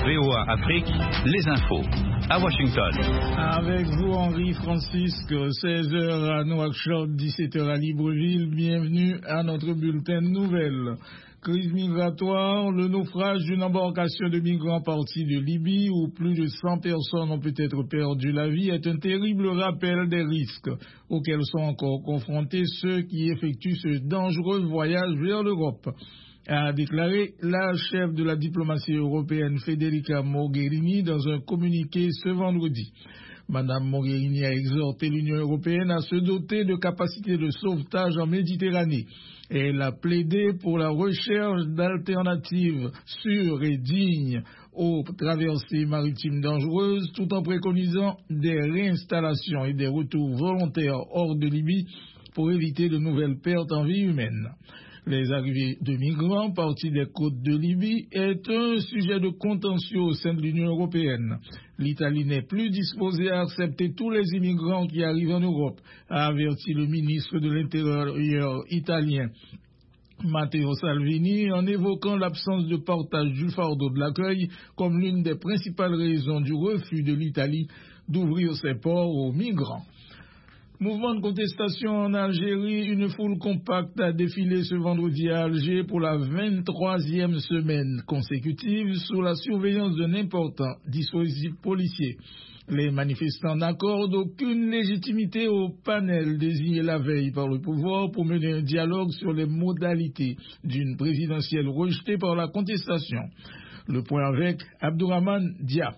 VOA Afrique, les infos. À Washington. Avec vous, Henri Francisque, 16h à Nouakchott, 17h à Libreville. Bienvenue à notre bulletin de nouvelles. Crise migratoire, le naufrage d'une embarcation de migrants partis de Libye où plus de 100 personnes ont peut-être perdu la vie est un terrible rappel des risques auxquels sont encore confrontés ceux qui effectuent ce dangereux voyage vers l'Europe, a déclaré la chef de la diplomatie européenne Federica Mogherini dans un communiqué ce vendredi. Madame Mogherini a exhorté l'Union européenne à se doter de capacités de sauvetage en Méditerranée. Elle a plaidé pour la recherche d'alternatives sûres et dignes aux traversées maritimes dangereuses, tout en préconisant des réinstallations et des retours volontaires hors de Libye pour éviter de nouvelles pertes en vie humaine. Les arrivées de migrants partis des côtes de Libye est un sujet de contentieux au sein de l'Union européenne. L'Italie n'est plus disposée à accepter tous les immigrants qui arrivent en Europe, a averti le ministre de l'Intérieur italien Matteo Salvini en évoquant l'absence de partage du fardeau de l'accueil comme l'une des principales raisons du refus de l'Italie d'ouvrir ses ports aux migrants. Mouvement de contestation en Algérie, une foule compacte a défilé ce vendredi à Alger pour la 23e semaine consécutive sous la surveillance d'un important dispositif policier. Les manifestants n'accordent aucune légitimité au panel désigné la veille par le pouvoir pour mener un dialogue sur les modalités d'une présidentielle rejetée par la contestation. Le point avec Abdourahmane Dia.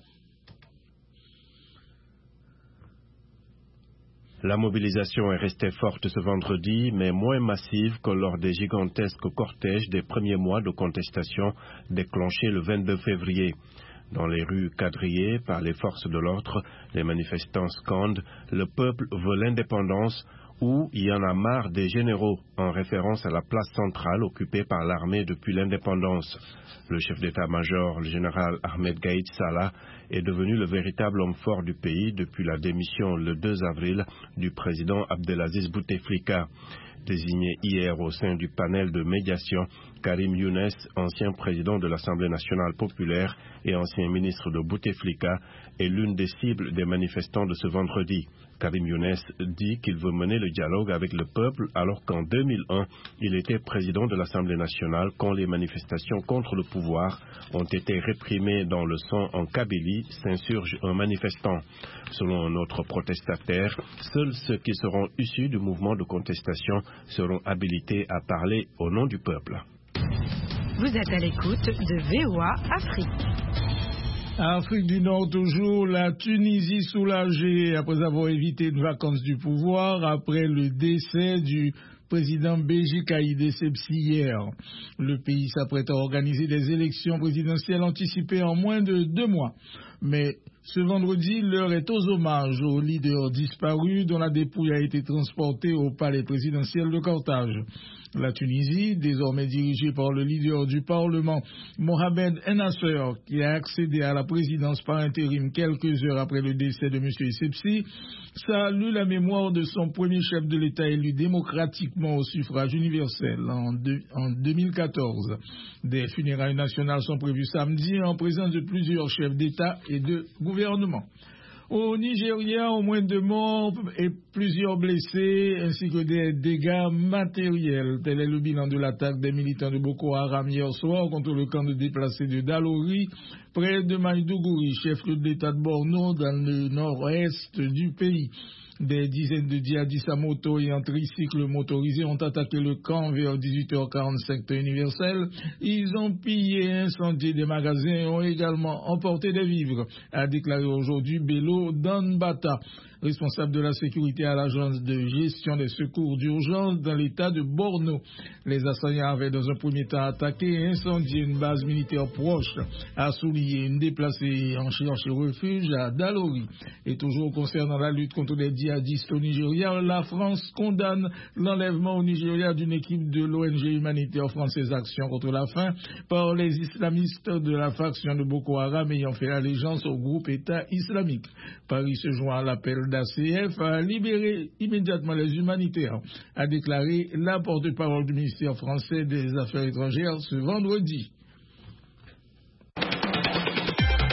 La mobilisation est restée forte ce vendredi, mais moins massive que lors des gigantesques cortèges des premiers mois de contestation déclenchés le 22 février. Dans les rues quadrillées par les forces de l'ordre, les manifestants scandent « Le peuple veut l'indépendance » ou « Il y en a marre des généraux » en référence à la place centrale occupée par l'armée depuis l'indépendance. Le chef d'état-major, le général Ahmed Gaïd Salah, est devenu le véritable homme fort du pays depuis la démission le 2 avril du président Abdelaziz Bouteflika. Désigné hier au sein du panel de médiation, Karim Younes, ancien président de l'Assemblée nationale populaire et ancien ministre de Bouteflika, est l'une des cibles des manifestants de ce vendredi. Karim Younes dit qu'il veut mener le dialogue avec le peuple alors qu'en 2001, il était président de l'Assemblée nationale quand les manifestations contre le pouvoir ont été réprimées dans le sang en Kabylie, s'insurge un manifestant. Selon un autre protestataire, seuls ceux qui seront issus du mouvement de contestation seront habilités à parler au nom du peuple. Vous êtes à l'écoute de VOA Afrique. Afrique du Nord toujours, la Tunisie soulagée après avoir évité une vacance du pouvoir après le décès du président Béji Caïd Essebsi hier. Le pays s'apprête à organiser des élections présidentielles anticipées en moins de 2 mois. Mais ce vendredi, l'heure est aux hommages aux leaders disparus dont la dépouille a été transportée au palais présidentiel de Carthage. La Tunisie, désormais dirigée par le leader du Parlement, Mohamed Ennasser, qui a accédé à la présidence par intérim quelques heures après le décès de M. Essebsi, salue la mémoire de son premier chef de l'État élu démocratiquement au suffrage universel en 2014. Des funérailles nationales sont prévues samedi en présence de plusieurs chefs d'État et de gouvernement. Au Nigeria, au moins 2 morts et plusieurs blessés, ainsi que des dégâts matériels. Tel est le bilan de l'attaque des militants de Boko Haram hier soir contre le camp de déplacés de Dalori, près de Maïdougouri, chef-lieu de l'État de Borno, dans le nord-est du pays. Des dizaines de djihadistes à moto et en tricycle motorisé ont attaqué le camp vers 18h45 temps universel. Ils ont pillé et incendié des magasins et ont également emporté des vivres, a déclaré aujourd'hui Bello Danbata, responsable de la sécurité à l'agence de gestion des secours d'urgence dans l'état de Borno. Les assaillants avaient dans un premier temps attaqué et incendié une base militaire proche, a souligné une déplacée en cherche refuge à Dalori. Et toujours concernant la lutte contre les djihadistes au Nigeria, la France condamne l'enlèvement au Nigeria d'une équipe de l'ONG humanitaire française Action contre la faim par les islamistes de la faction de Boko Haram ayant fait allégeance au groupe État islamique. Paris se joint à l'appel d'ACF à libérer immédiatement les humanitaires, a déclaré la porte-parole du ministère français des Affaires étrangères ce vendredi.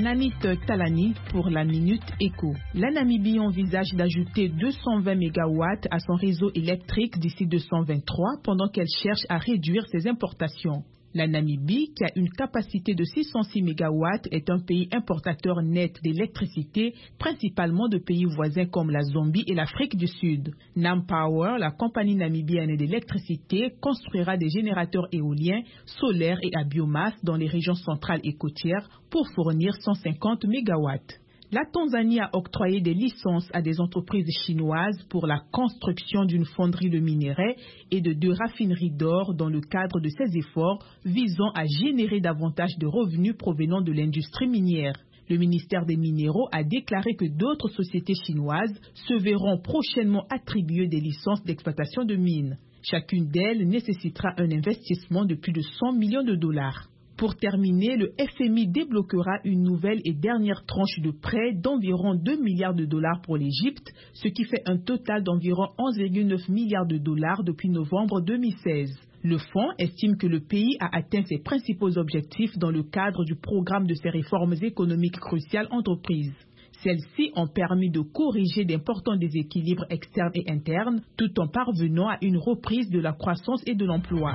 Nanit Talani pour la Minute Éco. La Namibie envisage d'ajouter 220 MW à son réseau électrique d'ici 223 pendant qu'elle cherche à réduire ses importations. La Namibie, qui a une capacité de 606 MW, est un pays importateur net d'électricité, principalement de pays voisins comme la Zambie et l'Afrique du Sud. NamPower, la compagnie namibienne d'électricité, construira des générateurs éoliens, solaires et à biomasse dans les régions centrales et côtières pour fournir 150 MW. La Tanzanie a octroyé des licences à des entreprises chinoises pour la construction d'une fonderie de minerais et de 2 raffineries d'or dans le cadre de ses efforts visant à générer davantage de revenus provenant de l'industrie minière. Le ministère des Minéraux a déclaré que d'autres sociétés chinoises se verront prochainement attribuer des licences d'exploitation de mines. Chacune d'elles nécessitera un investissement de plus de 100 millions de dollars. Pour terminer, le FMI débloquera une nouvelle et dernière tranche de prêt d'environ 2 milliards de dollars pour l'Égypte, ce qui fait un total d'environ 11,9 milliards de dollars depuis novembre 2016. Le fonds estime que le pays a atteint ses principaux objectifs dans le cadre du programme de ses réformes économiques cruciales entreprises. Celles-ci ont permis de corriger d'importants déséquilibres externes et internes, tout en parvenant à une reprise de la croissance et de l'emploi.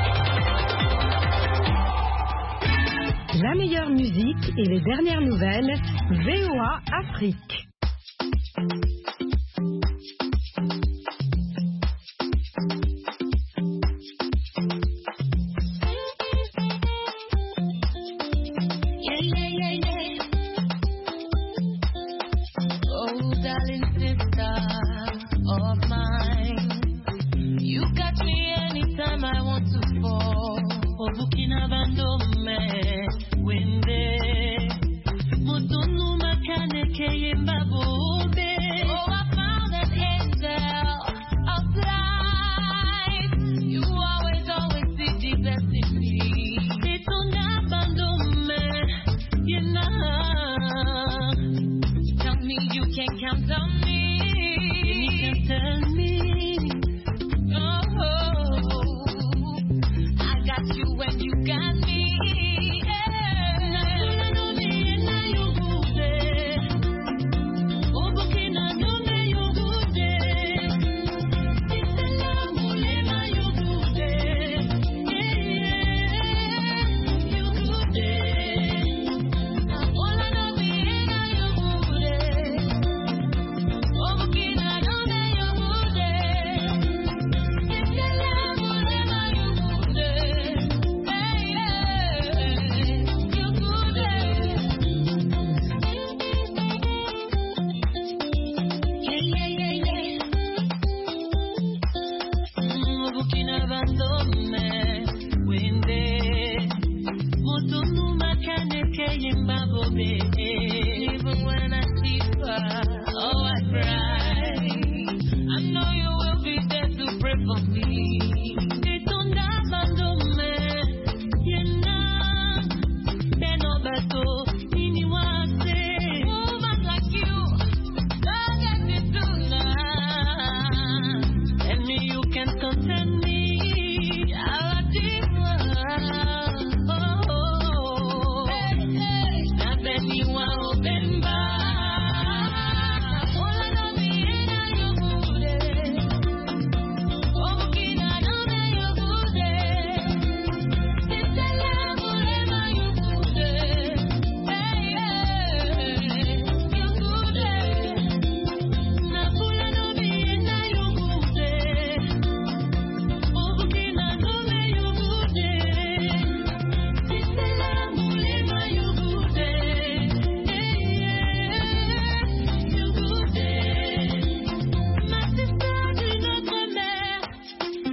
La meilleure musique et les dernières nouvelles, VOA Afrique. Oh, darling sister of mine, you got me anytime I want to fall. Oh, Burkina Faso, I found an angel of life. You always see the best in me. It's on you know. Tell me you can count on me. You can tell me. Oh, I got you when you got me. Even when I see her, oh, I cry. I know you will be there to pray for me. It's on that bando, you know. They know better. Anyone say, woman like you, don't get me too long. Tell me you can content me.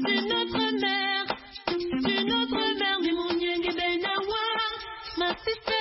My sister